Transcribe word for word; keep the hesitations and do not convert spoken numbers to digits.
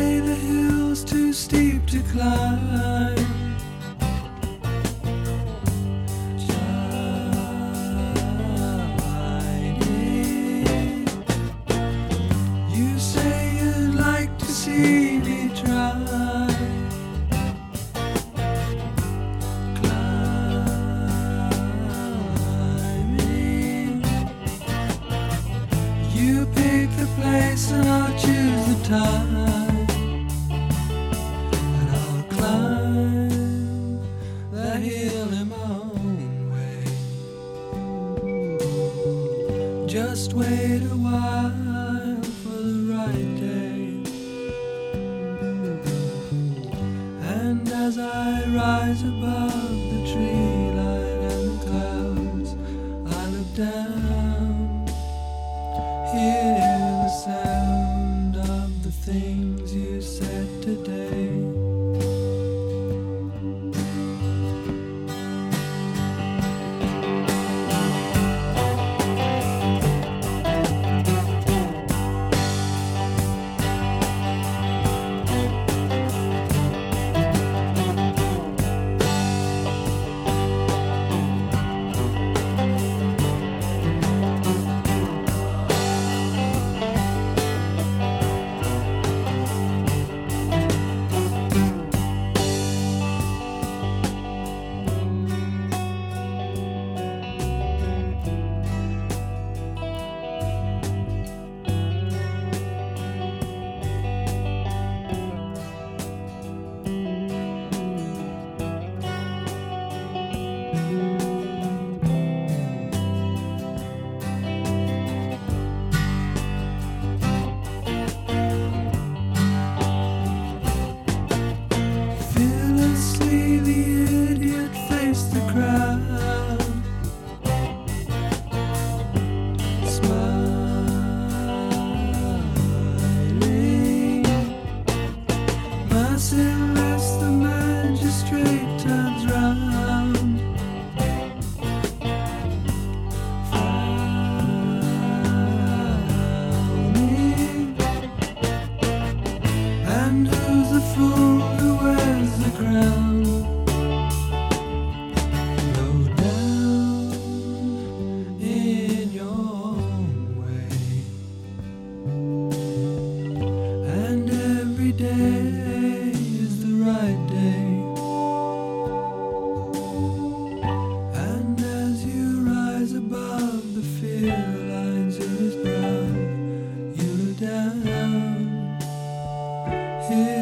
say the hill's too steep to climb. Shining. You say you'd like to see me try. Climbing. You pick the place and I'll choose the time. And I'll climb that hill in my own way. Just wait a while for the right day. And as I rise above the tree line and the clouds, I look down, hear the sound of the things you said today. Fearlessly the idiot faced the crowd, smiling. Merciless the magistrate turns round, frowning. And who's the fool who wears the crown? Go down in your own way. And every day is the right day. And as you rise above the fear lines in his brow, you look down, hear